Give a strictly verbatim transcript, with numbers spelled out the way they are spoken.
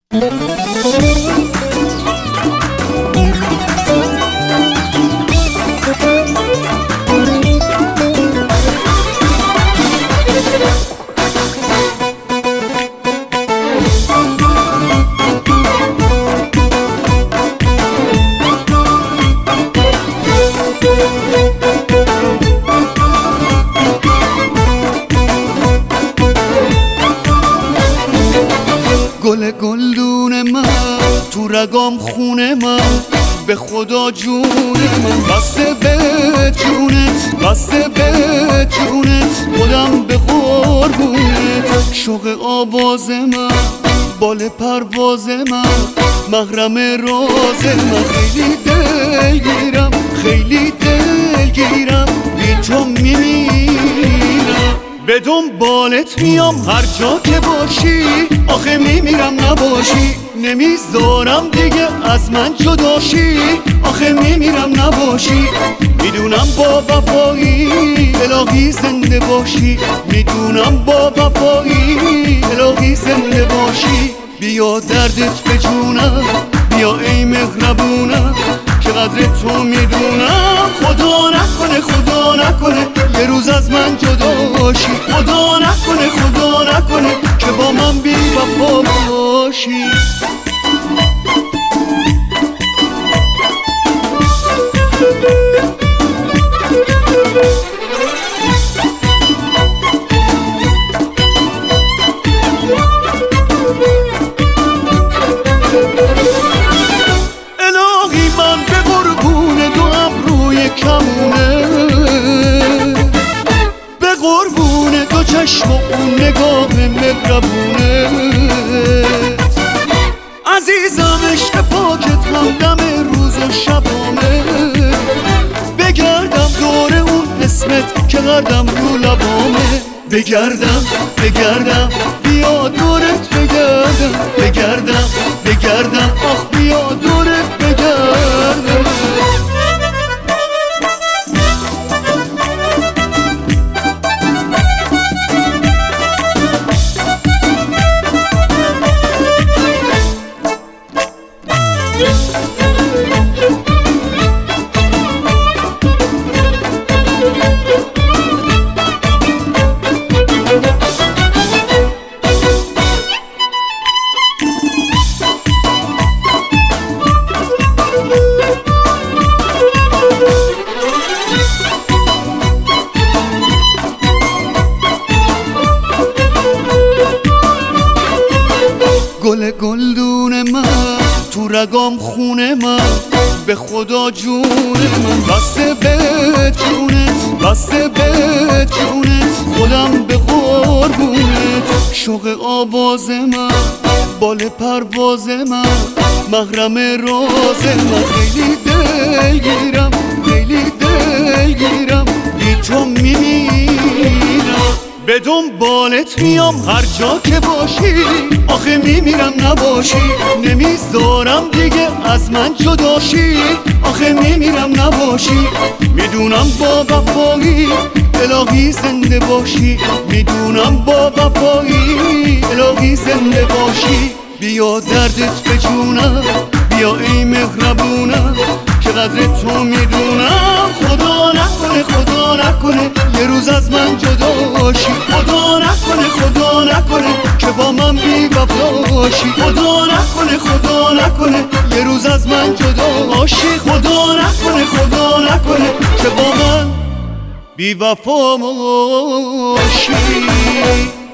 گل گلدون من تو رگام خونه من، به خدا جون من بسته به جونت، بسته به جونت، خودم به قربونت. شوق آواز من، بال پرواز من، محرم راز من، خیلی دلگیرم، خیلی دلگیرم، بی تو میمیرم. به دنبالت میام هر جا که باشی، آخه میمیرم نباشی، نمیذارم دیگه از من جداشی، آخه میمیرم نباشی. میدونم با وفایی الهی زنده باشی، میدونم با وفایی الهی زنده باشی. بیا دردت به جونم، بیا ای مهربونم، که قدر تو میدونم. خدا نکنه خدا نکنه یه روز از من جداشی، خدا نکنه خدا نکنه که با من بی وفا باشی. الهی من به قربون دو ابروی کمونه، به قربون دو چشم و اون نگاه مهربونه. عزیزم عشق پاکت همدم روز و شبامه، بگردم دور اون اسمت که قدم رو لبامه. بگردم بگردم بیا دورت بگردم، بگردم بگردم آخ بیا دورت بگردم. گل گلدون من تو رگام خونه من، به خدا جون من بسته به جونت، بسته به جونت، خودم به قربونت. شوق آواز من، بال پرواز من، محرم راز من، خیلی دلگیرم، خیلی دلگیرم، بی تو میمیرم. به دنبالت میام هر جا که باشی، آخه میمیرم نباشی، نمیذارم دیگه از من جداشی، آخه میمیرم نباشی. میدونم با وفایی الهی زنده باشی، میدونم با وفایی الهی زنده باشی. بیا دردت به جونم، بیا ای مهربونم، که قدر تو میدونم. خدا نکنه خدا نکنه یه روز از من جداشی، خدا نکنه خدا نکنه که با من بی وفاشی، خدا نکنه خدا نکنه یه روز از من جداشی، خدا نکنه خدا نکنه که با من بی وفا باشی.